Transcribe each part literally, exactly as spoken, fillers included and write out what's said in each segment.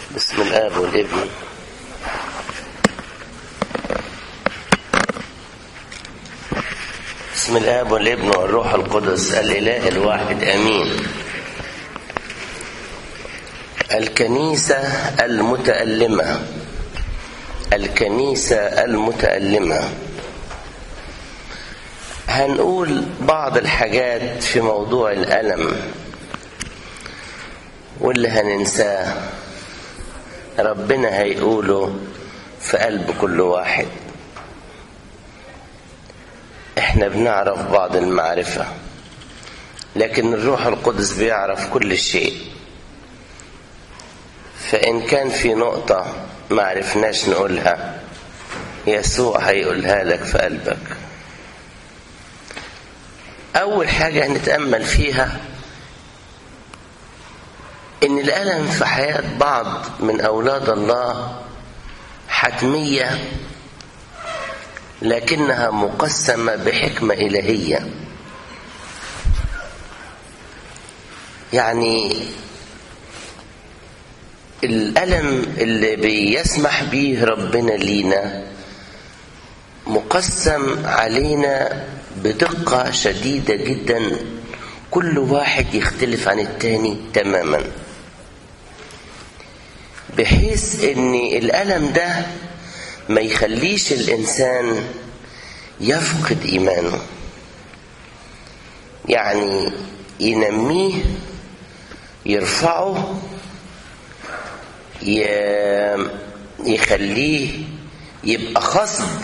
بسم الآب والابن بسم الآب والابن والروح القدس الإله الواحد آمين. الكنيسة المتألمة الكنيسة المتألمة هنقول بعض الحاجات في موضوع الألم، واللي هننساه ربنا هيقوله في قلب كل واحد. احنا بنعرف بعض المعرفة، لكن الروح القدس بيعرف كل شيء. فإن كان في نقطة ما عرفناش نقولها، يسوع هيقولها لك في قلبك. أول حاجة هنتأمل فيها إن الألم في حياة بعض من أولاد الله حتمية، لكنها مقسمة بحكمة إلهية. يعني الألم اللي بيسمح به ربنا لينا مقسم علينا بدقة شديدة جدا، كل واحد يختلف عن التاني تماما، بحيث ان الألم ده ما يخليش الإنسان يفقد إيمانه، يعني ينميه، يرفعه، يخليه يبقى خصب،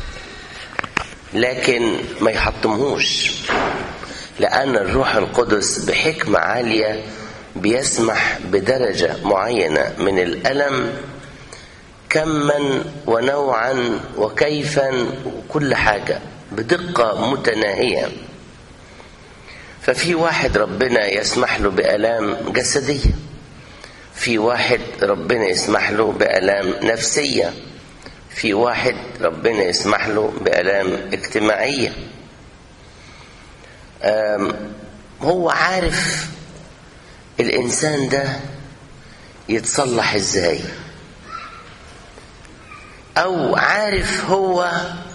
لكن ما يحطمهوش، لأن الروح القدس بحكمة عالية بيسمح بدرجة معينة من الألم، كما ونوعا وكيفا وكل حاجة بدقة متناهية. ففي واحد ربنا يسمح له بآلام جسدية، في واحد ربنا يسمح له بآلام نفسية، في واحد ربنا يسمح له بآلام اجتماعية. هو عارف الإنسان ده يتصلح إزاي، أو عارف هو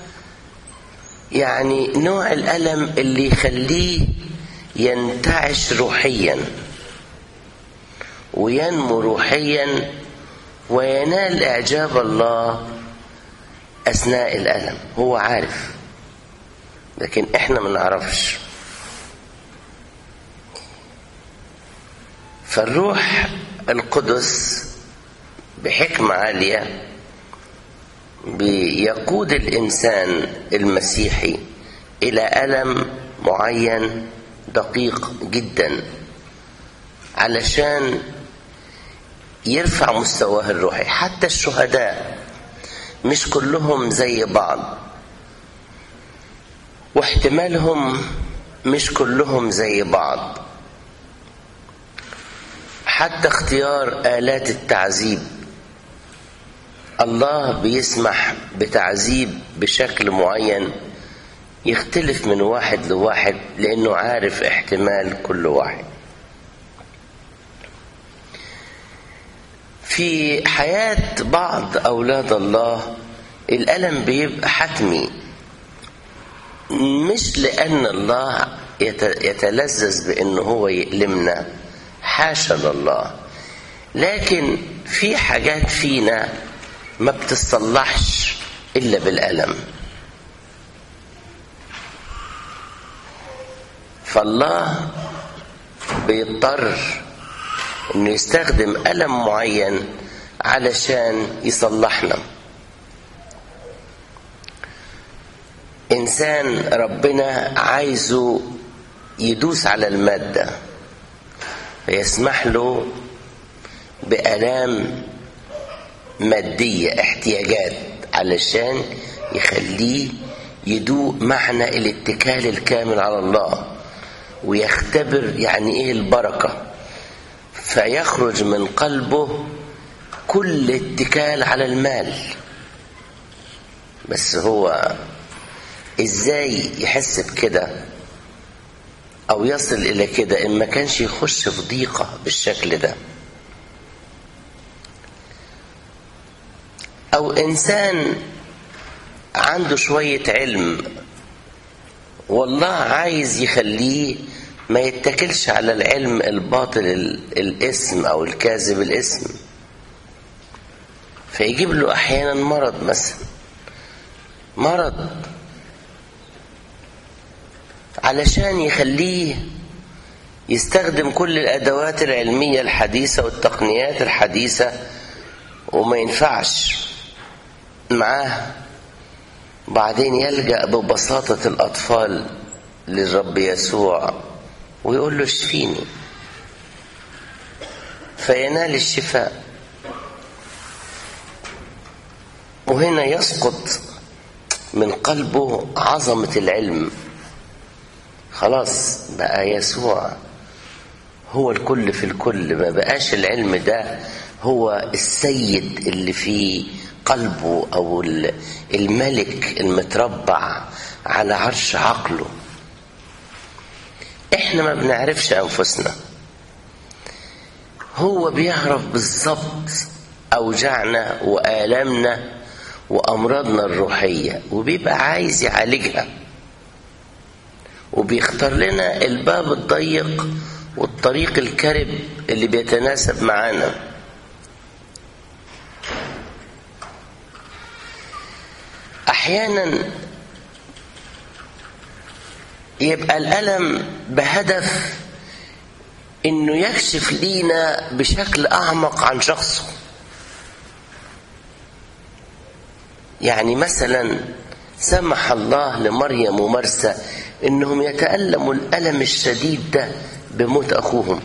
يعني نوع الألم اللي يخليه ينتعش روحيا وينمو روحيا وينال إعجاب الله أثناء الألم. هو عارف، لكن إحنا ما نعرفش. فالروح القدس بحكمة عالية بيقود الإنسان المسيحي إلى ألم معين دقيق جدا، علشان يرفع مستواه الروحي. حتى الشهداء مش كلهم زي بعض، واحتمالهم مش كلهم زي بعض. حتى اختيار آلات التعذيب، الله بيسمح بتعذيب بشكل معين يختلف من واحد لواحد، لأنه عارف احتمال كل واحد. في حياة بعض أولاد الله الألم بيبقى حتمي، مش لأن الله يتلذذ بأنه هو يألمنا، حاشا لله، لكن في حاجات فينا ما بتتصلحش إلا بالألم. فالله بيضطر إنه يستخدم ألم معين علشان يصلحنا. إنسان ربنا عايزه يدوس على المادة، فيسمح له بآلام مادية، احتياجات، علشان يخليه يدوق معنى الاتكال الكامل على الله، ويختبر يعني ايه البركة، فيخرج من قلبه كل اتكال على المال. بس هو ازاي يحس بكده او يصل الى كده ان ما كانش يخش في ضيقة بالشكل ده؟ أو إنسان عنده شوية علم والله عايز يخليه ما يتكلش على العلم الباطل الاسم أو الكاذب الاسم، فيجيب له أحيانا مرض، مثلا مرض علشان يخليه يستخدم كل الأدوات العلمية الحديثة والتقنيات الحديثة وما ينفعش معاه. بعدين يلجأ ببساطة الأطفال للرب يسوع ويقول له اشفيني، فينال الشفاء. وهنا يسقط من قلبه عظمة العلم، خلاص بقى يسوع هو الكل في الكل، ما بقاش العلم ده هو السيد اللي في قلبه أو الملك المتربع على عرش عقله. احنا ما بنعرفش أنفسنا، هو بيعرف بالظبط أوجاعنا وآلامنا وأمراضنا الروحية وبيبقى عايز يعالجها، وبيختار لنا الباب الضيق والطريق الكرب اللي بيتناسب معانا. أحيانا يبقى الألم بهدف إنه يكشف لينا بشكل أعمق عن شخصه. يعني مثلا سمح الله لمريم ومرسى إنهم يتألموا الألم الشديد ده بموت أخوهم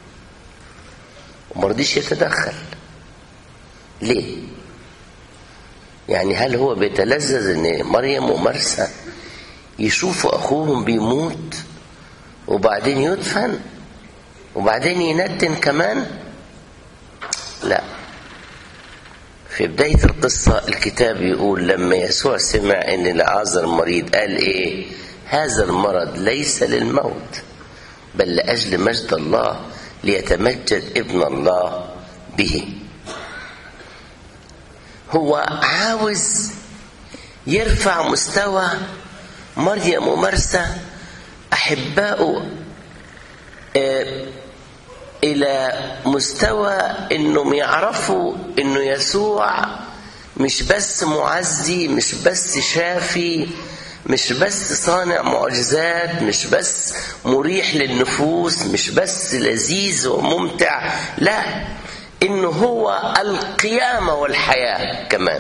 ومرضيش يتدخل. ليه؟ يعني هل هو بيتلذذ إن مريم ومرسى يشوفوا أخوهم بيموت وبعدين يدفن وبعدين يندن كمان؟ لا. في بداية القصة الكتاب يقول لما يسوع سمع إن لعازر مريض قال إيه؟ هذا المرض ليس للموت بل لأجل مجد الله ليتمجد ابن الله به. هو عاوز يرفع مستوى مريم ومرسى أحبائه إلى مستوى إنهم يعرفوا إنه يسوع مش بس معزي، مش بس شافي، مش بس صانع معجزات، مش بس مريح للنفوس، مش بس لذيذ وممتع، لا، إنه هو القيامة والحياة كمان.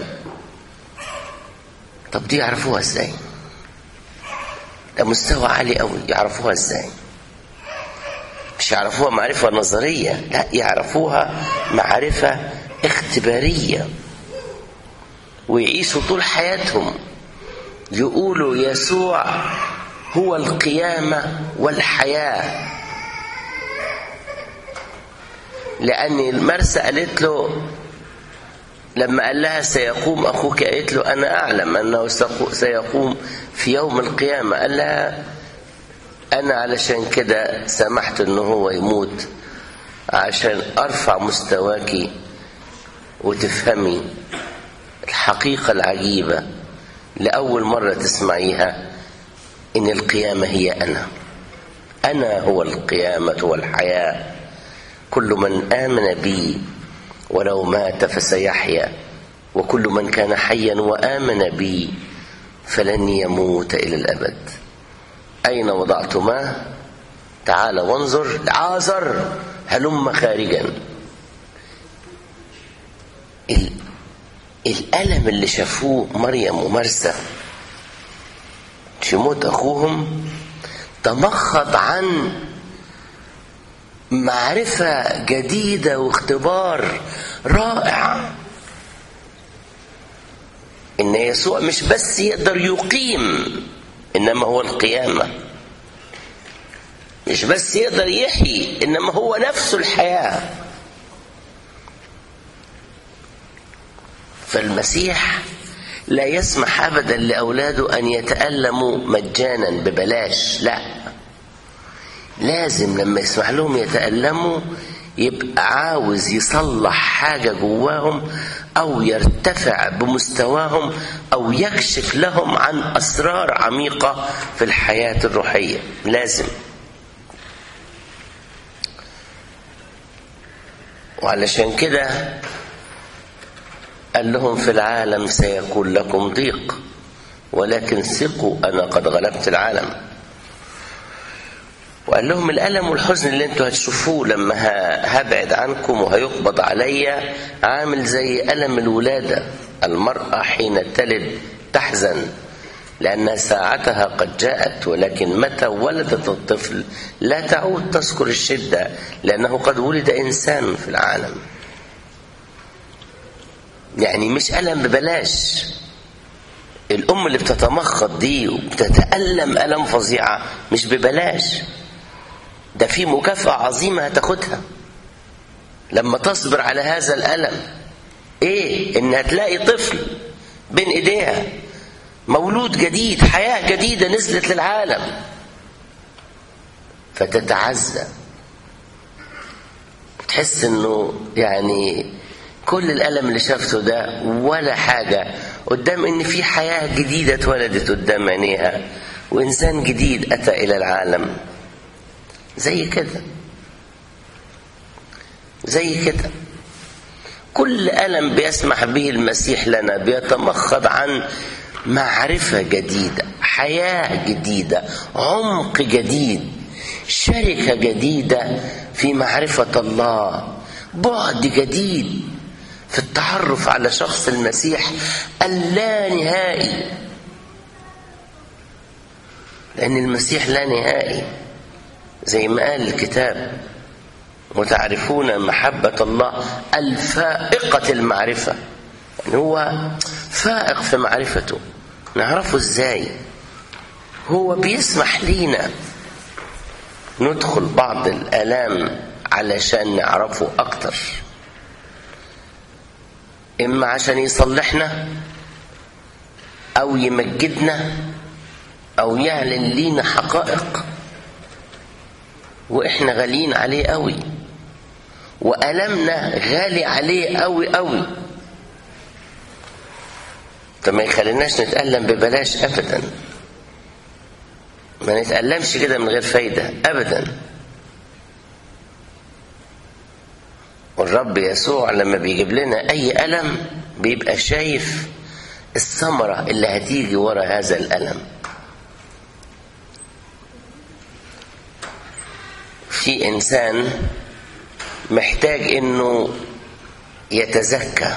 طب دي يعرفوها إزاي؟ ده مستوى عالي قوي. يعرفوها إزاي؟ مش يعرفوها معرفة نظرية، لا، يعرفوها معرفة اختبارية، ويعيشوا طول حياتهم يقولوا يسوع هو القيامة والحياة. لأن المرسى قالت له لما قال لها سيقوم أخوك، قالت له أنا أعلم أنه سيقوم في يوم القيامة. قال لها أنا علشان كده سمحت أنه هو يموت عشان أرفع مستواك وتفهمي الحقيقة العجيبة لأول مرة تسمعيها، إن القيامة هي أنا أنا هو القيامة والحياة. كل من آمن بي ولو مات فسيحيا، وكل من كان حيا وآمن بي فلن يموت إلى الأبد. أين وضعتماه؟ تعال وانظر. لعازر هلم خارجا. الألم اللي شافوه مريم ومرسى في موت أخوهم تمخض عن معرفة جديدة واختبار رائع، إن يسوع مش بس يقدر يقيم، إنما هو القيامة. مش بس يقدر يحيي، إنما هو نفسه الحياة. فالمسيح لا يسمح أبدا لأولاده أن يتألموا مجانا ببلاش، لا، لازم لما يسمح لهم يتألموا يبقى عاوز يصلح حاجة جواهم أو يرتفع بمستواهم أو يكشف لهم عن أسرار عميقة في الحياة الروحية. لازم. وعلشان كده قال لهم في العالم سيكون لكم ضيق ولكن ثقوا أنا قد غلبت العالم. وقال لهم الألم والحزن اللي انتوا هتشوفوه لما هبعد عنكم وهيقبض عليا عامل زي ألم الولادة. المرأة حين تلد تحزن لأن ساعتها قد جاءت، ولكن متى ولدت الطفل لا تعود تذكر الشدة لأنه قد ولد إنسان في العالم. يعني مش ألم ببلاش. الأم اللي بتتمخض دي وبتتألم ألم فظيعة مش ببلاش، ده في مكافأة عظيمة هتاخدها لما تصبر على هذا الألم. إيه؟ إنها تلاقي طفل بين إيديها، مولود جديد، حياة جديدة نزلت للعالم، فتتعزى، تحس إنه يعني كل الألم اللي شافته ده ولا حاجة قدام إن في حياة جديدة اتولدت قدام عينيها وإنسان جديد أتى إلى العالم. زي كده زي كده كل ألم بيسمح به المسيح لنا بيتمخض عن معرفة جديدة، حياة جديدة، عمق جديد، شركة جديدة في معرفة الله، بعد جديد في التعرف على شخص المسيح اللانهائي، لأن المسيح لا نهائي زي ما قال الكتاب وتعرفون محبة الله الفائقة المعرفة. يعني هو فائق في معرفته، نعرفه ازاي؟ هو بيسمح لينا ندخل بعض الآلام علشان نعرفه أكتر، إما عشان يصلحنا أو يمجدنا أو يعلن لينا حقائق وإحنا غاليين عليه قوي، وألمنا غالي عليه قوي قوي. طب ما يخليناش نتألم ببلاش أبدا، ما نتألمش كده من غير فايدة أبدا. والرب يسوع لما بيجيب لنا أي ألم بيبقى شايف الثمرة اللي هتيجي ورا هذا الألم. في إنسان محتاج إنه يتزكى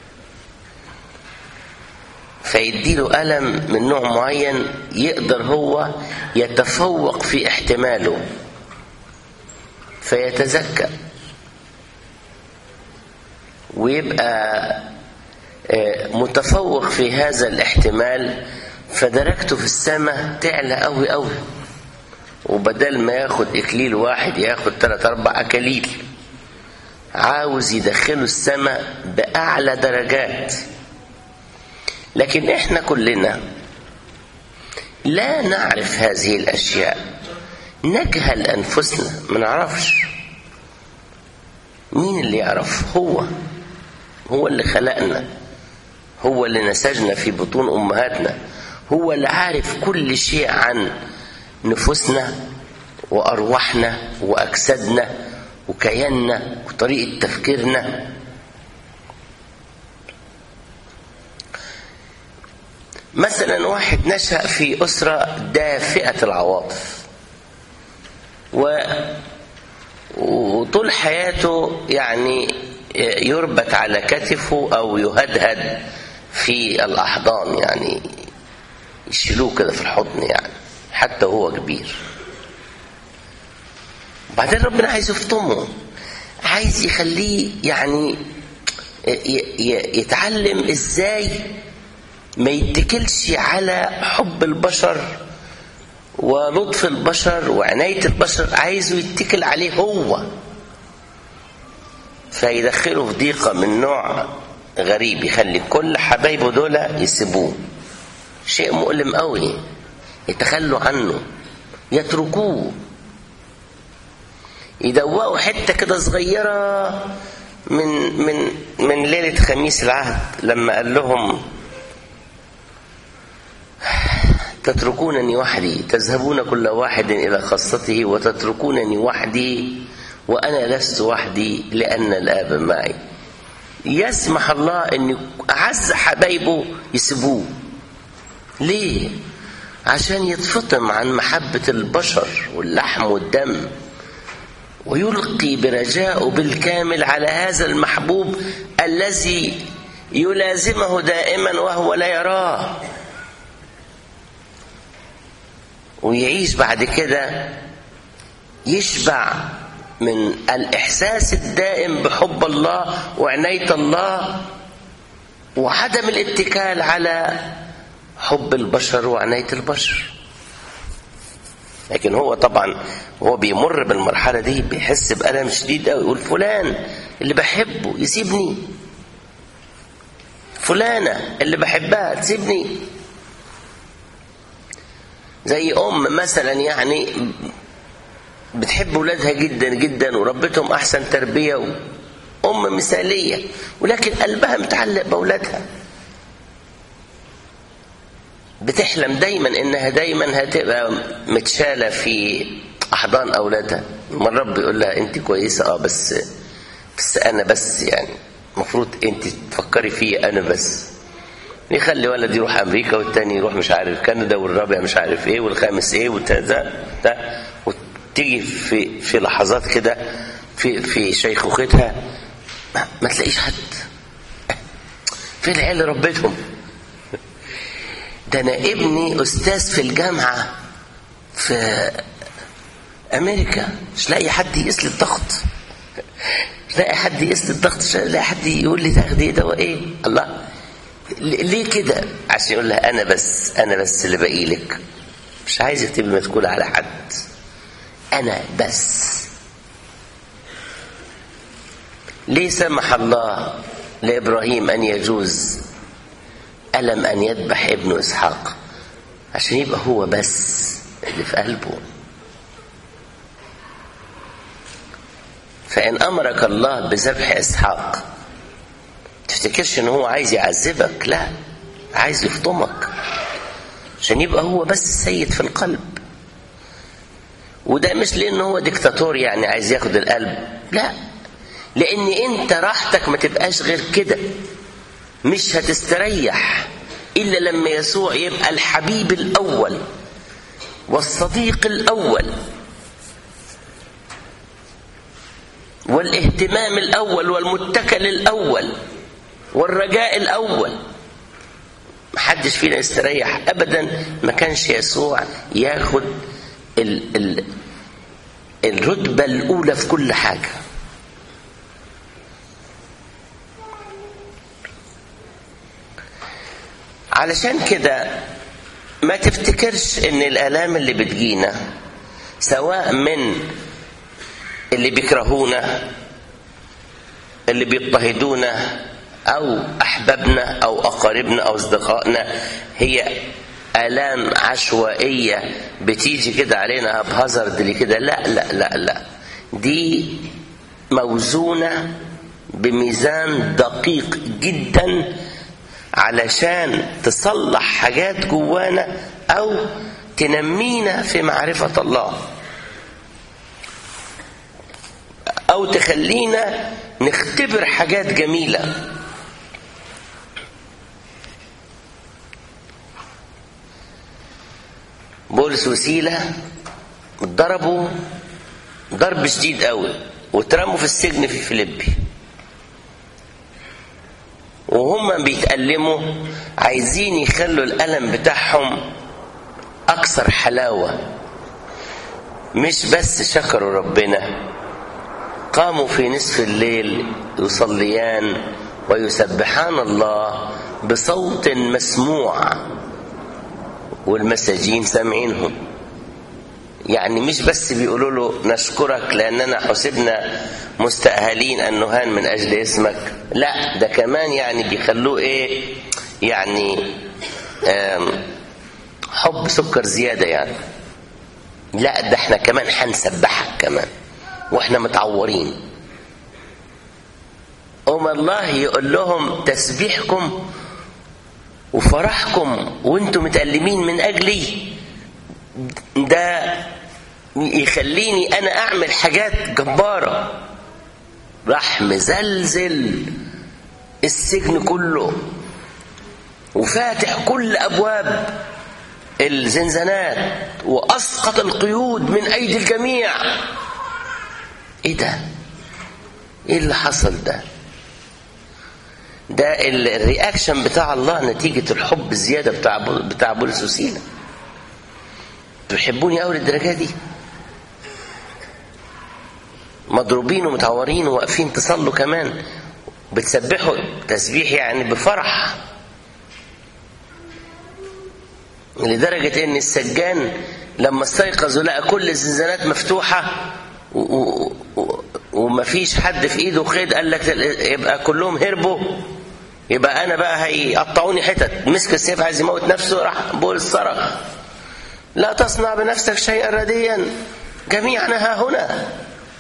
فيديله ألم من نوع معين يقدر هو يتفوق في احتماله فيتزكى ويبقى متفوق في هذا الاحتمال، فدرجته في السماء تعلى قوي قوي، وبدل ما ياخد إكليل واحد ياخد ثلاث أربع أكاليل. عاوز يدخله السماء بأعلى درجات. لكن إحنا كلنا لا نعرف هذه الأشياء، نجهل أنفسنا، ما نعرفش. مين اللي يعرف؟ هو هو اللي خلقنا، هو اللي نسجنا في بطون أمهاتنا، هو اللي عارف كل شيء عن نفوسنا وأرواحنا وأجسادنا وكياننا وطريقة تفكيرنا. مثلا واحد نشأ في أسرة دافئة العواطف و... وطول حياته يعني يربت على كتفه أو يهدهد في الأحضان، يعني يشيلوه كده في الحضن يعني حتى هو كبير. بعدين ربنا عايز يفطمه، عايز يخليه يعني يتعلم ازاي ما يتكلش على حب البشر ولطف البشر وعناية البشر، عايزه يتكل عليه هو، فيدخله في ضيقة من نوع غريب، يخلي كل حبايبه دول يسيبوه. شيء مؤلم قوي، يتخلوا عنه، يتركوه، يدوقوا حتة كده صغيرة من من من ليلة خميس العهد لما قال لهم تتركونني وحدي، تذهبون كل واحد إلى خاصته وتتركونني وحدي وأنا لست وحدي لأن الآب معي. يسمح الله أن أعز حبايبه يسيبوه. ليه؟ عشان يتفطم عن محبة البشر واللحم والدم ويلقي برجاءه بالكامل على هذا المحبوب الذي يلازمه دائما وهو لا يراه، ويعيش بعد كده يشبع من الإحساس الدائم بحب الله وعناية الله وعدم الاتكال على حب البشر وعناية البشر. لكن هو طبعا هو بيمر بالمرحلة دي بيحس بألم شديد قوي، يقول فلان اللي بحبه يسيبني، فلانة اللي بحبها تسيبني. زي أم مثلا يعني بتحب ولادها جدا جدا وربتهم أحسن تربية وأم مثالية، ولكن قلبها متعلق بأولادها، بتحلم دايما إنها دايما هتبقى متشالة في أحضان أولادها. مرة رب يقول لها أنت كويسة أه بس بس أنا بس يعني المفروض أنت تفكري فيه أنا بس. يخلي ولد يروح أمريكا والتاني يروح مش عارف كندا والرابع مش عارف إيه والخامس إيه والتالت ده، وتيجي في في لحظات كده في في شيخوختها ما, ما تلاقيش حد. فين العيال اللي ربيتهم؟ ده أنا ابني أستاذ في الجامعة في أمريكا، مش لاقي حد يقيس لي الضغط، مش لاقي حد يقيس لي الضغط، مش لاقي حد يقول لي تاخدي دواء إيه. الله ليه كده؟ عشان يقول لها أنا بس أنا بس اللي باقي لك، مش عايزك تبقي مسؤولة على حد، أنا بس. ليه سمح الله لإبراهيم أن يجوز ألم أن يذبح ابنه إسحاق؟ عشان يبقى هو بس اللي في قلبه. فإن أمرك الله بذبح إسحاق تفتكرش إن هو عايز يعذبك، لا، عايز يفطمك عشان يبقى هو بس السيد في القلب. وده مش لأنه هو ديكتاتور يعني عايز ياخد القلب، لا، لأن أنت راحتك ما تبقاش غير كده. مش هتستريح إلا لما يسوع يبقى الحبيب الأول والصديق الأول والاهتمام الأول والمتكل الأول والرجاء الأول. محدش فينا يستريح أبدا ما كانش يسوع ياخد ال ال الرتبة الأولى في كل حاجة. علشان كده ما تفتكرش ان الآلام اللي بتجينا سواء من اللي بيكرهونا اللي بيضطهدونا او احبابنا او اقاربنا او اصدقائنا هي آلام عشوائية بتيجي كده علينا بهزرد اللي كده، لا لا لا لا، دي موزونة بميزان دقيق جدا علشان تصلح حاجات جوانا أو تنمينا في معرفة الله أو تخلينا نختبر حاجات جميلة. بولس وسيلة ضربوا ضرب شديد قوي واترموا في السجن في فيليبي، وهم بيتألموا عايزين يخلوا الألم بتاعهم أكثر حلاوة. مش بس شكروا ربنا، قاموا في نصف الليل يصليان ويسبحان الله بصوت مسموع والمساجين سامعينهم. يعني مش بس بيقولوا له نشكرك لأننا حسبنا مستأهلين أن نهان من أجل اسمك، لا، ده كمان يعني بيخلوه إيه يعني حب سكر زيادة يعني، لا ده احنا كمان هنسبحك كمان واحنا متعورين. أم الله يقول لهم تسبيحكم وفرحكم وانتم متألمين من أجلي ده يخليني أنا أعمل حاجات جبارة. راح مزلزل السجن كله وفاتح كل أبواب الزنزانات وأسقط القيود من أيدي الجميع. إيه ده؟ إيه اللي حصل ده؟ ده الرياكشن بتاع الله نتيجة الحب الزيادة بتاع بتاع بولس وسيلة. تحبوني أوي للدرجة دي؟ مضروبين ومتعورين وواقفين تصلوا كمان، بتسبحوا تسبيح يعني بفرح، لدرجة ان السجان لما استيقظوا لقى كل الزنزانات مفتوحة ومفيش حد في ايده خيط، قال لك يبقى كلهم هربوا، يبقى انا بقى هيقطعوني حتت. مسك السيف عايز يموت نفسه، راح بولس صرخ لا تصنع بنفسك شيئا رديا، جميعنا ها هنا.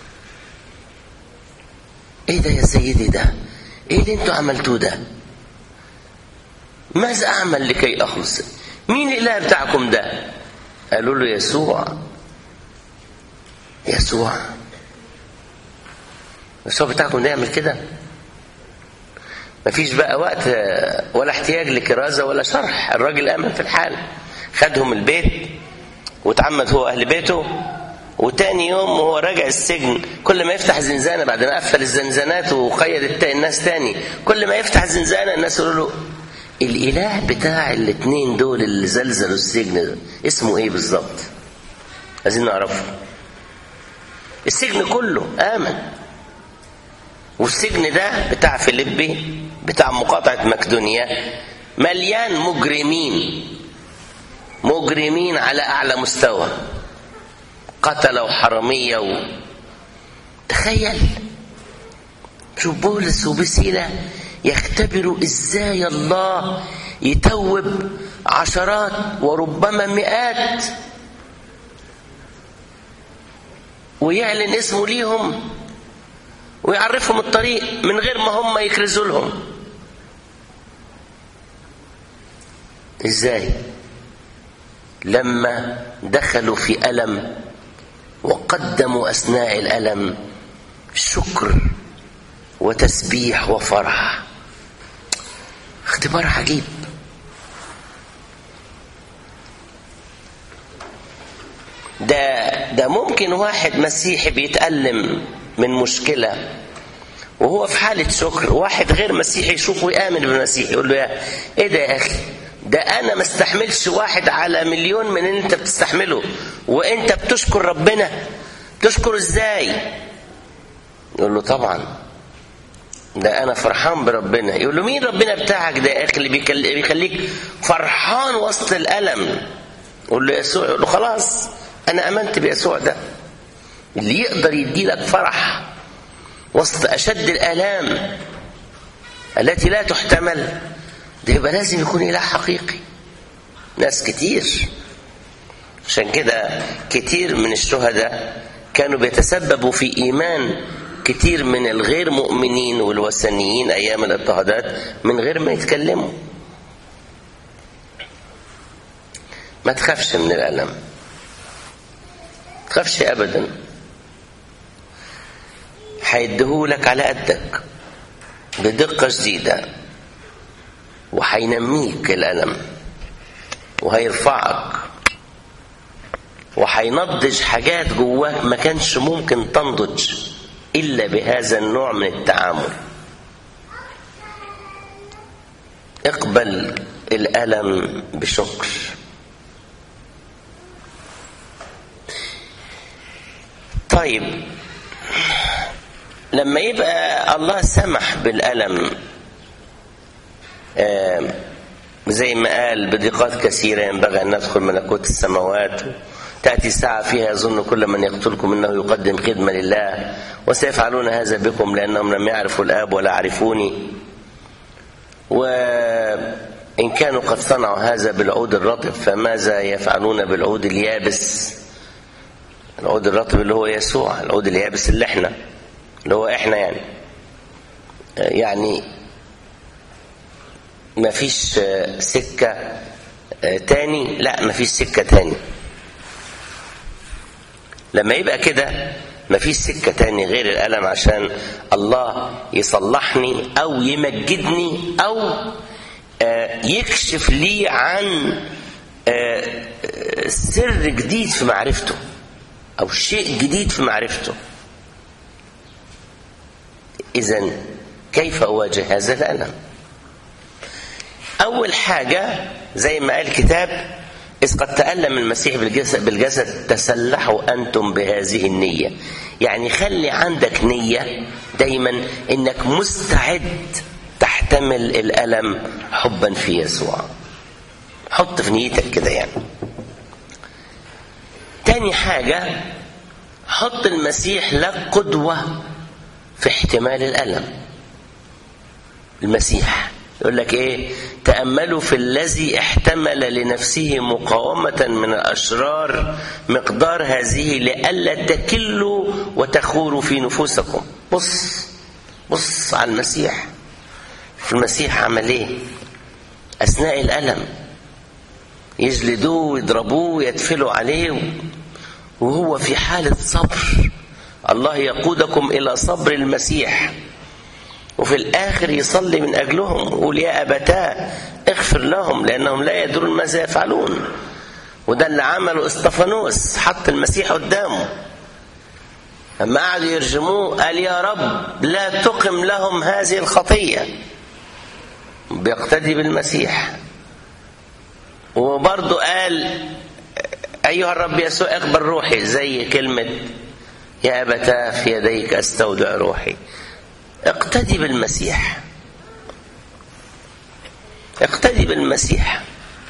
ايه ده يا سيدي؟ ده ايه اللي انتوا عملتوه ده؟ ماذا اعمل لكي اخلص؟ مين الاله بتاعكم ده؟ قالوا له يسوع. يسوع يسوع بتاعكم ده يعمل كده؟ مفيش بقى وقت ولا احتياج لكرازة ولا شرح. الراجل امن في الحال، خدهم البيت واتعمد هو اهل بيته، وتاني يوم وهو راجع السجن كل ما يفتح زنزانة بعد ما قفل الزنزانات وقيد الناس تاني، كل ما يفتح زنزانة الناس يقولوا له الاله بتاع الاثنين دول اللي زلزلوا السجن ده اسمه ايه بالظبط؟ عايزين نعرفه. السجن كله آمن، والسجن ده بتاع فيليبي بتاع مقاطعة مقدونيا مليان مجرمين، مجرمين على أعلى مستوى، قتلوا وحرامية و... تخيل. شوف بولس وبسيلة يختبروا ازاي الله يتوب عشرات وربما مئات ويعلن اسمه ليهم ويعرفهم الطريق من غير ما هم يكرزوا لهم. ازاي؟ لما دخلوا في ألم وقدموا أثناء الألم شكر وتسبيح وفرح. اختبار عجيب. ده ده ممكن واحد مسيحي بيتألم من مشكلة وهو في حالة شكر، واحد غير مسيحي يشوفه ويآمن بالمسيح يقول له يا ايه ده يا اخي؟ ده انا ما استحملش واحد على مليون من اللي انت بتستحمله وانت بتشكر ربنا. تشكر ازاي؟ يقول له طبعا ده انا فرحان بربنا. يقول له مين ربنا بتاعك ده يا اخي اللي بيخليك فرحان وسط الالم؟ يقول له يسوع. يقول له خلاص انا امنت بيسوع ده اللي يقدر يدي لك فرح وسط اشد الالام التي لا تحتمل. ده يبقى لازم يكون اله حقيقي. ناس كتير عشان كده كتير من الشهداء كانوا بيتسببوا في ايمان كتير من الغير مؤمنين والوثنيين ايام الاضطهادات من غير ما يتكلموا. ما تخافش من الالم، ما تخافش ابدا، هيديهولك على قدك بدقة شديدة وهينميك الالم وهيرفعك وهينضج حاجات جواك ما كانش ممكن تنضج إلا بهذا النوع من التعامل. اقبل الألم بشكر. طيب لما يبقى الله سمح بالألم زي ما قال بضيقات كثيرة ينبغي أن ندخل ملكوت السماوات، تأتي ساعة فيها يظن كل من يقتلكم إنه يقدم خدمة لله وسيفعلون هذا بكم لأنهم لم يعرفوا الآب ولا عرفوني، وإن كانوا قد صنعوا هذا بالعود الرطب فماذا يفعلون بالعود اليابس؟ العود الرطب اللي هو يسوع، العود اليابس اللي احنا اللي هو احنا يعني يعني ما فيش سكة تاني، لا ما فيش سكة تاني. لما يبقى كده ما فيش سكة تاني غير الألم عشان الله يصلحني أو يمجدني أو يكشف لي عن سر جديد في معرفته أو شيء جديد في معرفته. إذن كيف أواجه هذا الألم؟ أول حاجة زي ما قال الكتاب: إذ قد تألم المسيح بالجسد, بالجسد تسلحوا أنتم بهذه النية. يعني خلي عندك نية دايما إنك مستعد تحتمل الألم حبا في يسوع. حط في نيتك كده يعني. تاني حاجة: حط المسيح لك قدوة في احتمال الألم. المسيح يقول لك ايه؟ تأملوا في الذي احتمل لنفسه مقاومة من الأشرار مقدار هذه لئلا تكلوا وتخوروا في نفوسكم. بص بص على المسيح. في المسيح عمل ايه أثناء الألم؟ يجلدوه ويضربوه ويدفلوا عليه وهو في حالة صبر. الله يقودكم إلى صبر المسيح. وفي الآخر يصلي من أجلهم ويقول: يا أبتاه اغفر لهم لأنهم لا يدرون ماذا يفعلون. وده اللي عمله استفانوس، حط المسيح قدامه لما قعدوا يرجموه قال: يا رب لا تقم لهم هذه الخطية. بيقتدي بالمسيح. وبرضه قال: أيها الرب يسوع اقبل روحي، زي كلمة يا أبتاه في يديك أستودع روحي. اقتدي بالمسيح، اقتدي بالمسيح.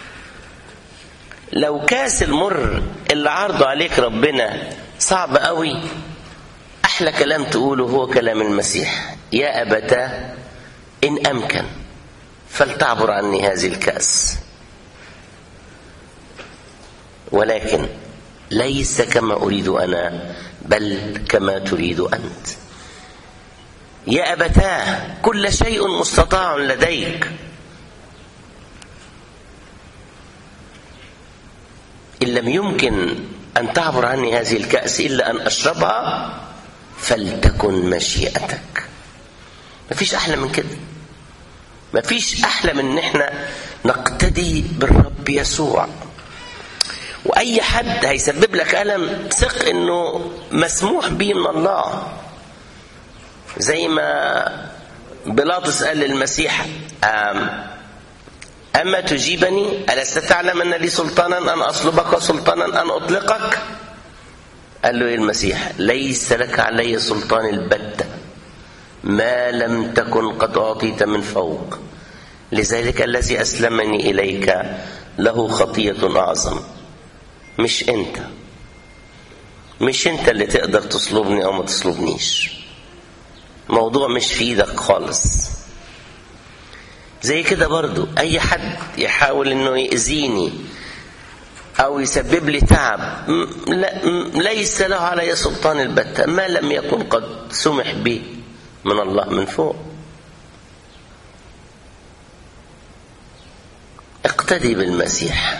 لو كاس المر اللي عرضه عليك ربنا صعب قوي، أحلى كلام تقوله هو كلام المسيح: يا أبتاه إن أمكن فلتعبر عني هذه الكأس، ولكن ليس كما أريد أنا بل كما تريد أنت. يا أبتاه كل شيء مستطاع لديك، إن لم يمكن أن تعبر عني هذه الكأس إلا أن أشربها فلتكن مشيئتك. مفيش أحلى من كده. مفيش أحلى من إن احنا نقتدي بالرب يسوع. وأي حد هيسبب لك ألم ثق إنه مسموح به من الله. زي ما بيلاطس قال للمسيح: أم أما تجيبني ألست تعلم أن لي سلطانا أن أصلبك وسلطانا أن أطلقك؟ قال له إيه المسيح؟ ليس لك علي سلطان البتة ما لم تكن قد أعطيت من فوق، لذلك الذي أسلمني إليك له خطية أعظم. مش أنت مش أنت اللي تقدر تصلبني أو ما تصلبنيش. موضوع مش في ايدك خالص. زي كده برضو اي حد يحاول انه يأذيني او يسبب لي تعب ليس له علي سلطان البتة ما لم يكن قد سمح به من الله من فوق. اقتدي بالمسيح.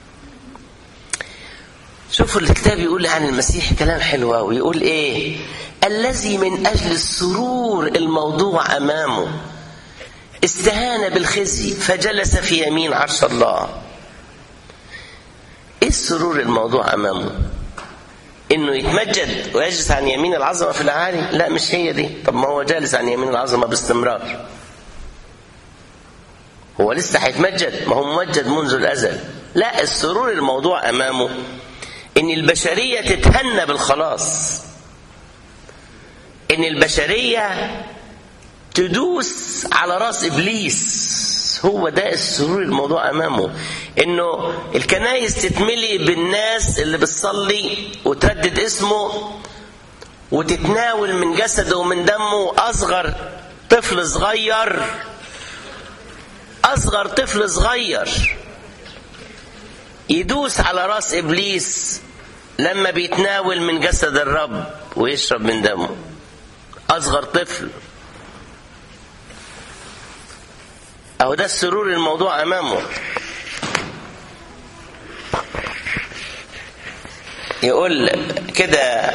شوفوا الكتاب يقول عن المسيح كلام حلو ويقول ايه: الذي من أجل السرور الموضوع أمامه استهان بالخزي فجلس في يمين عرش الله. إيه السرور الموضوع أمامه؟ إنه يتمجد ويجلس عن يمين العظمة في العالي؟ لا مش هي دي. طب ما هو جالس عن يمين العظمة باستمرار. هو لسه هيتمجد، ما هو ممجد منذ الأزل. لا، السرور الموضوع أمامه إن البشرية تتهنى بالخلاص، إن البشرية تدوس على رأس إبليس. هو ده السرور الموضوع أمامه، إنه الكنائس تتملي بالناس اللي بتصلي وتردد اسمه وتتناول من جسده ومن دمه. أصغر طفل صغير أصغر طفل صغير يدوس على رأس إبليس لما بيتناول من جسد الرب ويشرب من دمه، أصغر طفل، أو ده السرور الموضوع أمامه. يقول كده: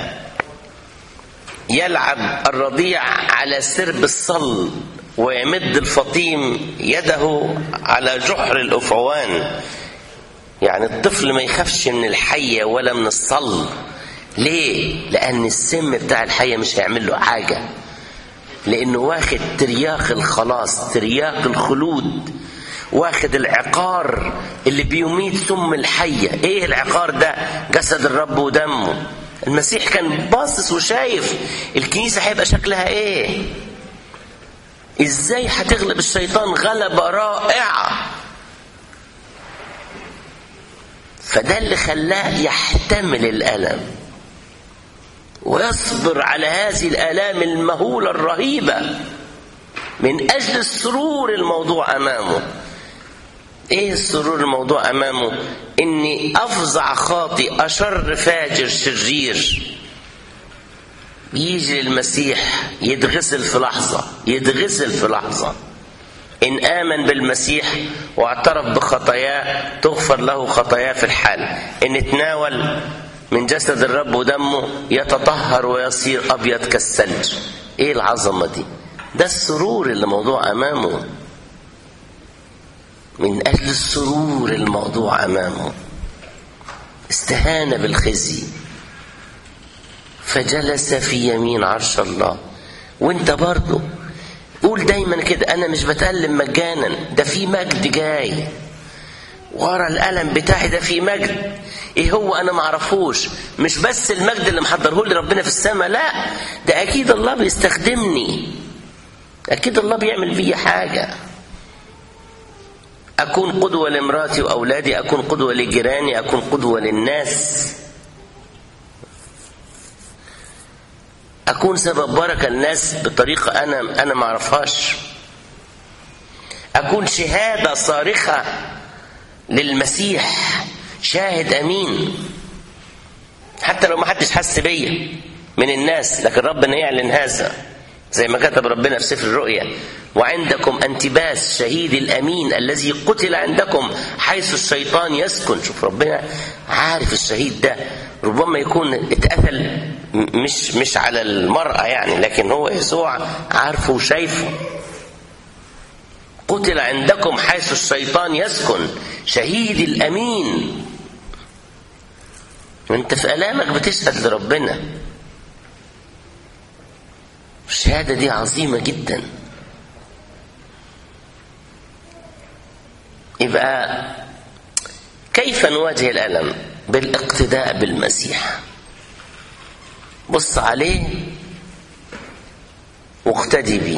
يلعب الرضيع على سرب الصل، ويمد الفطيم يده على جحر الأفعوان. يعني الطفل ما يخافش من الحية ولا من الصل. ليه؟ لأن السم بتاع الحية مش هيعمل له حاجة، لأنه واخد ترياق الخلاص، ترياق الخلود، واخد العقار اللي بيميت سم الحية. ايه العقار ده؟ جسد الرب ودمه. المسيح كان باصص وشايف الكنيسة هيبقى شكلها ايه، ازاي هتغلب الشيطان غلبة رائعة. فده اللي خلاه يحتمل الألم ويصبر على هذه الآلام المهولة الرهيبة من أجل السرور الموضوع أمامه. ايه السرور الموضوع امامه؟ اني افظع خاطئ اشر فاجر شرير يجي المسيح يتغسل في لحظة، يتغسل في لحظة. ان امن بالمسيح واعترف بخطاياه تغفر له خطاياه في الحال. ان تناول من جسد الرب ودمه يتطهر ويصير ابيض كالثلج. ايه العظمة دي؟ ده السرور اللي موضوع امامه. من أجل السرور الموضوع أمامه استهان بالخزي فجلس في يمين عرش الله. وانت برضو قول دايما كده: أنا مش بتألم مجانا، ده في مجد جاي ورا الألم بتاعي، ده في مجد. ايه هو؟ أنا معرفوش. مش بس المجد اللي محضره لي ربنا في السماء، لا، ده أكيد الله بيستخدمني، أكيد الله بيعمل بي حاجة. أكون قدوة لامرأتي وأولادي، أكون قدوة لجيراني، أكون قدوة للناس، أكون سبب بركة للناس بطريقة أنا أنا ما أعرفهاش، أكون شهادة صارخة للمسيح، شاهد أمين حتى لو ما حدش حس بيا من الناس، لكن ربنا يعلن هذا زي ما كتب ربنا في سفر الرؤيا: وعندكم أنتباس شهيد الأمين الذي قتل عندكم حيث الشيطان يسكن. شوف ربنا عارف الشهيد ده ربما يكون اتقتل مش مش على المرأة يعني، لكن هو يسوع عارفه وشايفه. قتل عندكم حيث الشيطان يسكن، شهيد الأمين. وانت في ألامك بتشهد لربنا. الشهادة دي عظيمة جدا. يبقى كيف نواجه الألم؟ بالاقتداء بالمسيح. بص عليه واقتدي بيه.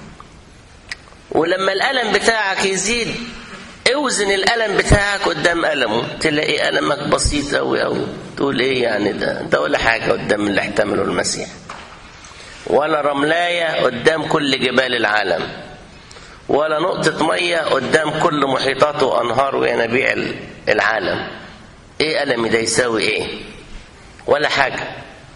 ولما الألم بتاعك يزيد اوزن الألم بتاعك قدام ألمه، تلاقي ألمك بسيط أوي أوي، تقول إيه يعني ده ده ولا حاجة قدام اللي احتمله المسيح، ولا رملاية قدام كل جبال العالم، ولا نقطة مية قدام كل محيطات وأنهار وينابيع العالم. إيه ألمي ده يساوي إيه؟ ولا حاجة.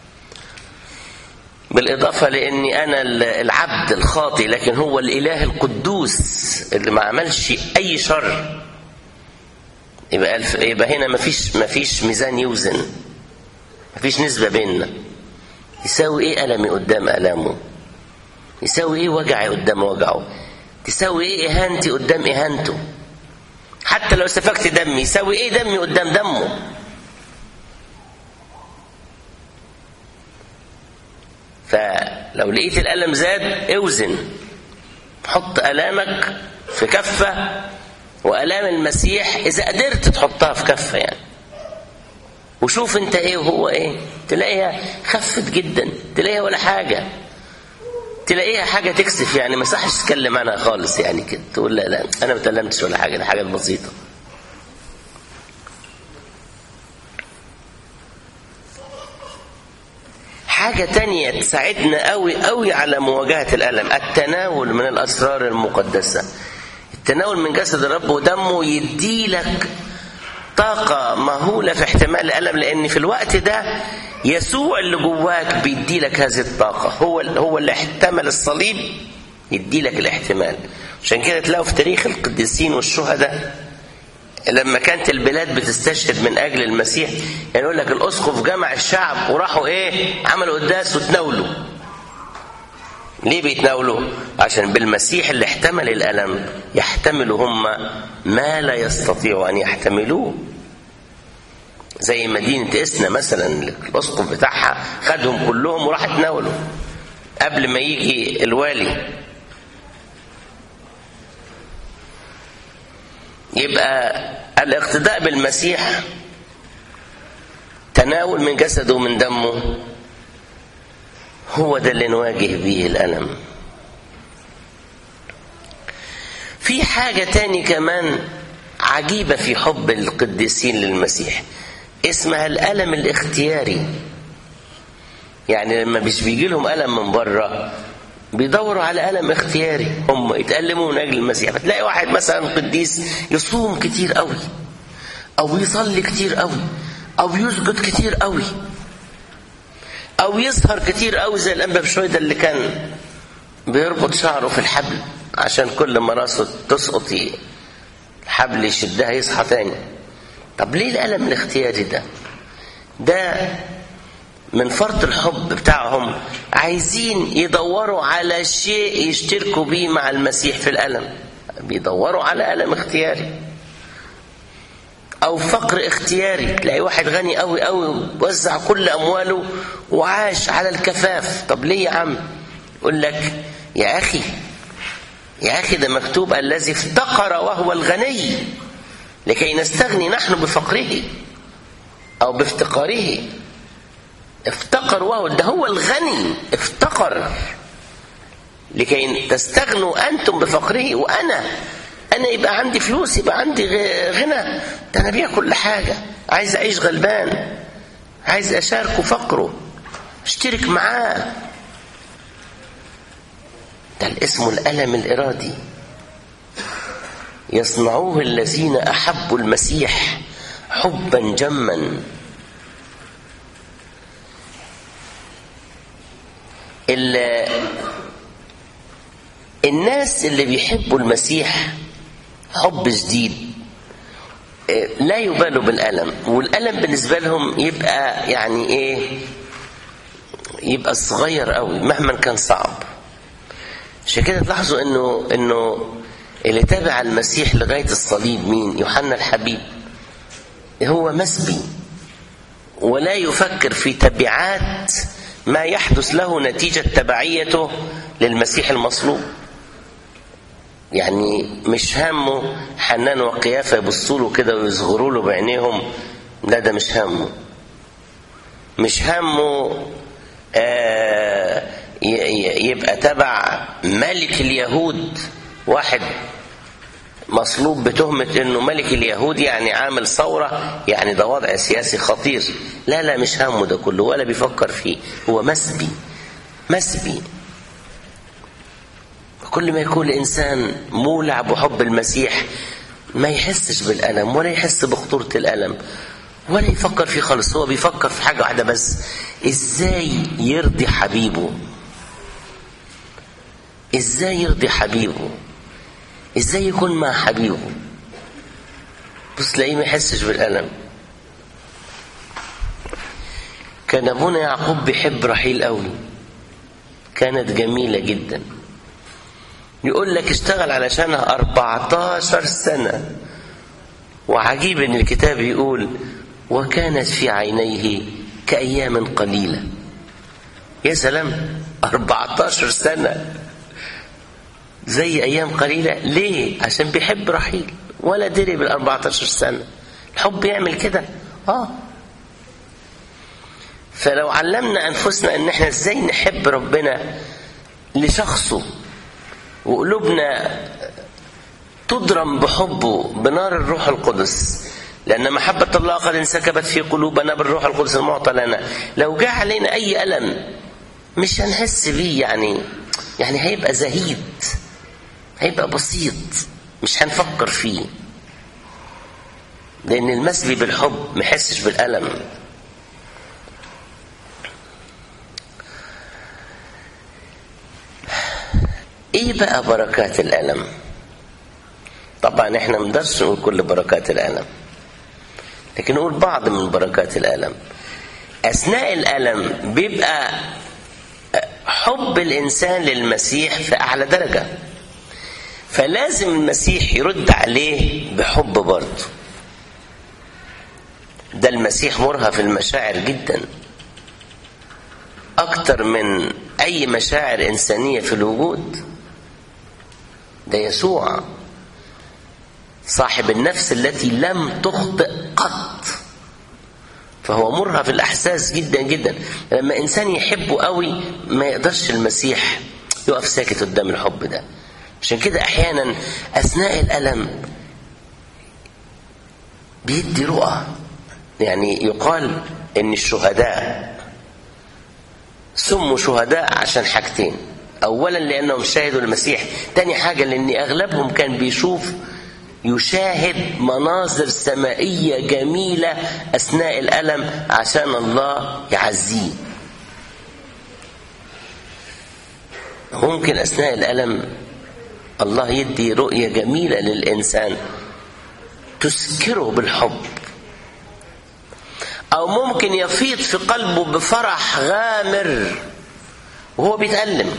بالإضافة لأني أنا العبد الخاطئ، لكن هو الإله القدوس اللي ما عملش أي شر. يبقى يبقى هنا مفيش مفيش ميزان يوزن، مفيش نسبة بيننا. يساوي إيه ألمي قدام ألامه؟ يساوي إيه وجعي قدام وجعه؟ تساوي إيه إهانتي قدام إهانته؟ حتى لو سفكت دمي يساوي إيه دمي قدام دمه؟ فلو لقيت الألم زاد اوزن، حط ألامك في كفة وألام المسيح إذا قدرت تحطها في كفة يعني، وشوف انت ايه وهو ايه. تلاقيها خفت جدا، تلاقيها ولا حاجة، تلاقيها حاجة تكسف يعني، ما صحش تتكلم عنها خالص يعني كده، تقول لا لا انا ما تكلمتش ولا حاجة، ده حاجات بسيطة. حاجة تانية تساعدنا قوي قوي على مواجهة الألم: التناول من الأسرار المقدسة. التناول من جسد الرب ودمه يديلك طاقة مهولة في احتمال الألم، لأن في الوقت ده يسوع اللي جواك بيدي لك هذه الطاقة، هو هو اللي احتمل الصليب يدي لك الاحتمال. عشان كده تلاقوا في تاريخ القديسين والشهداء لما كانت البلاد بتستشهد من أجل المسيح، يعني يقول لك الأسقف جمع الشعب وراحوا إيه عملوا قداس وتناولوا. ليه بيتناولوا؟ عشان بالمسيح اللي احتمل الألم يحتملوا هم ما لا يستطيعوا أن يحتملوه. زي مدينة إسنا مثلا، الأسقف بتاعها خدهم كلهم وراح تناولوا قبل ما يجي الوالي. يبقى الاقتداء بالمسيح تناول من جسده ومن دمه، هو ده اللي نواجه به الألم. في حاجة تاني كمان عجيبة في حب القديسين للمسيح، اسمها الألم الاختياري. يعني لما مش بيجي لهم ألم من بره بيدوروا على ألم اختياري، هم يتألموا من أجل المسيح. فتلاقي واحد مثلا قديس يصوم كتير قوي، أو يصلي كتير قوي، أو يسجد كتير قوي، أو يسهر كتير قوي، زي الأنبا بشويدة اللي كان بيربط شعره في الحبل عشان كل ما راسه تسقط الحبل يشدها يصحى تاني. طب ليه الألم الاختياري ده؟ ده من فرط الحب بتاعهم، عايزين يدوروا على شيء يشتركوا بيه مع المسيح في الألم، بيدوروا على ألم اختياري. أو فقر اختياري، تلاقي واحد غني قوي قوي وزع كل أمواله وعاش على الكفاف. طب ليه يا عم؟ يقول لك يا أخي يا أخي ده مكتوب الذي افتقر وهو الغني لكي نستغني نحن بفقره أو بافتقاره. افتقر وهو ده هو الغني، افتقر لكي تستغنوا أنتم بفقره. وأنا أنا يبقى عندي فلوس، يبقى عندي غنى، ده أنا أبيع كل حاجة، عايز أعيش غلبان، عايز أشاركه فقره، اشترك معاه. ده اسمه الألم الإرادي. يصنعوه الذين أحبوا المسيح حبا جما. الناس اللي بيحبوا المسيح حب جديد لا يبالوا بالألم، والألم بالنسبة لهم يبقى يعني إيه، يبقى صغير قوي مهما كان صعب. عشان كده تلاحظوا إنه إنه اللي تابع المسيح لغاية الصليب مين؟ يوحنا الحبيب. هو مسبي ولا يفكر في تبعات ما يحدث له نتيجة تبعيته للمسيح المصلوب. يعني مش همه حنان وقيافة يبصوا له كده ويصغروا له بعينيهم، لا ده مش همه. مش همه آه يبقى تبع ملك اليهود، واحد مصلوب بتهمة انه ملك اليهود يعني عامل ثورة، يعني ده وضع سياسي خطير. لا لا مش همه ده كله ولا بيفكر فيه، هو مسبي مسبي. كل ما يكون الإنسان مولع بحب المسيح ما يحسش بالألم ولا يحس بخطورة الألم ولا يفكر فيه خالص. هو بيفكر في حاجة واحدة بس، إزاي يرضي حبيبه، إزاي يرضي حبيبه، إزاي يكون مع حبيبه. بس تلاقيه ما يحسش بالألم. كان أبونا يعقوب بيحب رحيل قوي، كانت جميلة جدا. يقول لك اشتغل علشانها أربعتاشر سنة، وعجيب ان الكتاب يقول وكانت في عينيه كأيام قليلة. يا سلام، أربعتاشر سنة زي أيام قليلة. ليه؟ عشان بيحب رحيل ولا دري بالأربعتاشر سنة. الحب يعمل كده. آه فلو علمنا أنفسنا ان احنا ازاي نحب ربنا لشخصه، وقلوبنا تضرم بحبه بنار الروح القدس، لأن محبة الله قد انسكبت في قلوبنا بالروح القدس المعطى لنا. لو جاء علينا أي ألم مش هنحس بيه، يعني يعني هيبقى زهيد، هيبقى بسيط، مش هنفكر فيه. لأن المسبي بالحب ما يحسش بالألم. ايه بقى بركات الألم؟ طبعا احنا ما نقدرش نقول كل بركات الألم، لكن نقول بعض من بركات الألم. أثناء الألم بيبقى حب الإنسان للمسيح في أعلى درجة، فلازم المسيح يرد عليه بحب برضه. ده المسيح مرهف المشاعر جدا، أكتر من أي مشاعر إنسانية في الوجود. ده يسوع صاحب النفس التي لم تخطئ قط، فهو مرهف الأحساس جدا جدا. لما إنسان يحبه قوي ما يقدرش المسيح يقف ساكت قدام الحب ده. عشان كده أحيانا أثناء الألم بيدي رؤى. يعني يقال إن الشهداء سموا شهداء عشان حاجتين: أولا لأنهم شاهدوا المسيح، تاني حاجة لأن أغلبهم كان بيشوف يشاهد مناظر سمائية جميلة أثناء الألم عشان الله يعزيه. ممكن أثناء الألم الله يدي رؤية جميلة للإنسان تسكره بالحب، أو ممكن يفيض في قلبه بفرح غامر وهو بيتألم،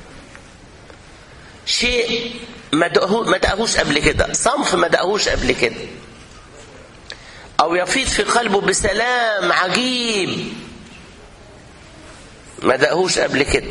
شيء ما دقهوش قبل كده، صنف ما دقهوش قبل كده، أو يفيض في قلبه بسلام عجيب ما دقهوش قبل كده.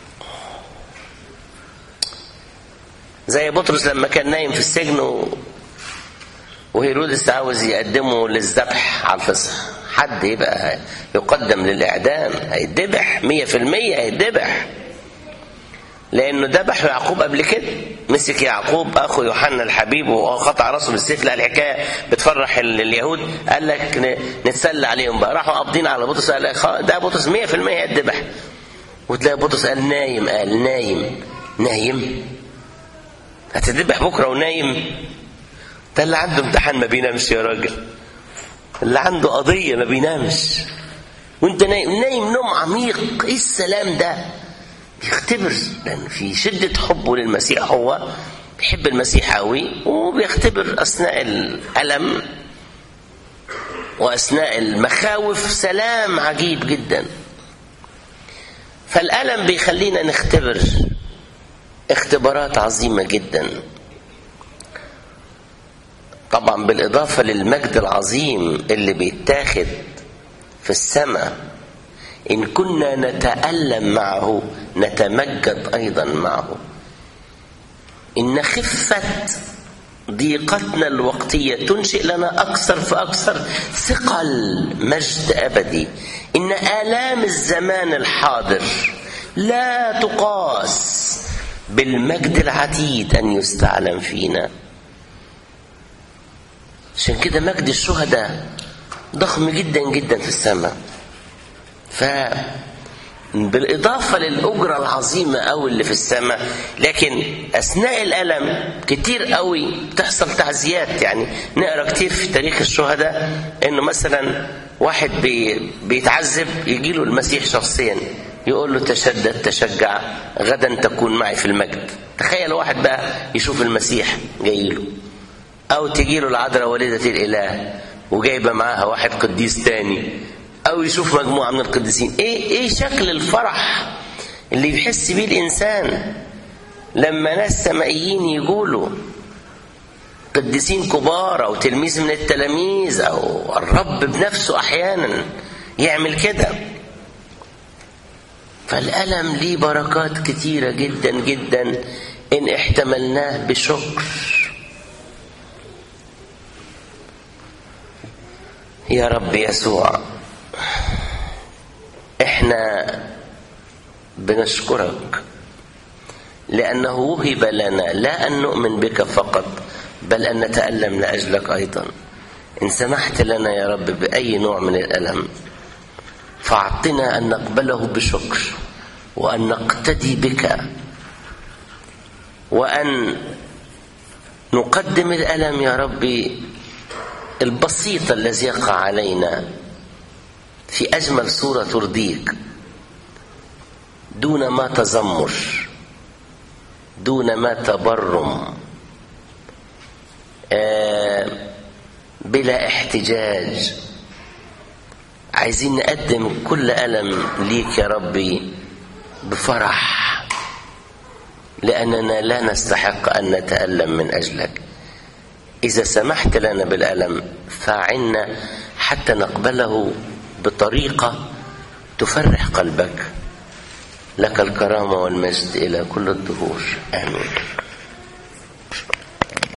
زي بطرس لما كان نايم في السجن وهيرودس عاوز يقدمه للذبح على الفصح. حد يبقى يقدم للإعدام هيتذبح مية في المية، هيتذبح، لأنه ذبح يعقوب قبل كده. مسك يعقوب أخو يوحنا الحبيب وقطع راسه بالسيف. لا الحكاية بتفرح اليهود، قال لك نتسلى عليهم بقى. راحوا قابضين على بطرس، قال لك ده بطرس مية في المية هيتذبح. وتلاقي بطرس قال نايم، قال نايم نايم هتذبح بكرة ونايم؟ ده اللي عنده امتحان ما بينامش يا راجل، اللي عنده قضية ما بينامش وانت نايم نايم نوم عميق. ايه السلام ده؟ بيختبر، لأن في شدة حبه للمسيح، هو بيحب المسيح قوي وبيختبر أثناء الألم وأثناء المخاوف سلام عجيب جدا. فالألم بيخلينا نختبر اختبارات عظيمة جدا، طبعا بالإضافة للمجد العظيم اللي بيتاخد في السماء. إن كنا نتألم معه نتمجد أيضا معه. إن خفة ضيقتنا الوقتية تنشئ لنا أكثر فأكثر ثقل مجد أبدي. إن آلام الزمان الحاضر لا تقاس بالمجد العتيد أن يستعلم فينا. عشان كده مجد الشهداء ضخم جدا جدا في السماء. فبالإضافة للأجرة العظيمة أوي اللي في السماء، لكن أثناء الألم كتير قوي بتحصل تعزيات. يعني نقرأ كتير في تاريخ الشهداء إنه مثلا واحد بي بيتعذب يجيله المسيح شخصيا يقول له تشدد تشجع غدا تكون معي في المجد. تخيل واحد بقى يشوف المسيح جايله، أو تجيله العذراء والدة الإله وجايبة معاها واحد قديس تاني، أو يشوف مجموعة من القديسين. إيه إيه شكل الفرح اللي بيحس بيه الإنسان لما ناس سمائيين يقولوا قديسين كبار أو تلميذ من التلاميذ أو الرب بنفسه أحيانا يعمل كده. فالألم ليه بركات كتيرة جدا جدا إن احتملناه بشكر. يا رب يسوع، احنا بنشكرك لأنه وهب لنا لا أن نؤمن بك فقط بل أن نتألم لأجلك أيضا. إن سمحت لنا يا رب بأي نوع من الألم فاعطنا أن نقبله بشكر وأن نقتدي بك وأن نقدم الألم يا ربي البسيط الذي يقع علينا في أجمل صورة ترضيك، دون ما تذمر، دون ما تبرم، آه بلا احتجاج. عايزين نقدم كل ألم ليك يا ربي بفرح، لأننا لا نستحق أن نتألم من أجلك. إذا سمحت لنا بالألم فاعلنا حتى نقبله بطريقة تفرح قلبك. لك الكرامة والمجد إلى كل الدهور، آمين.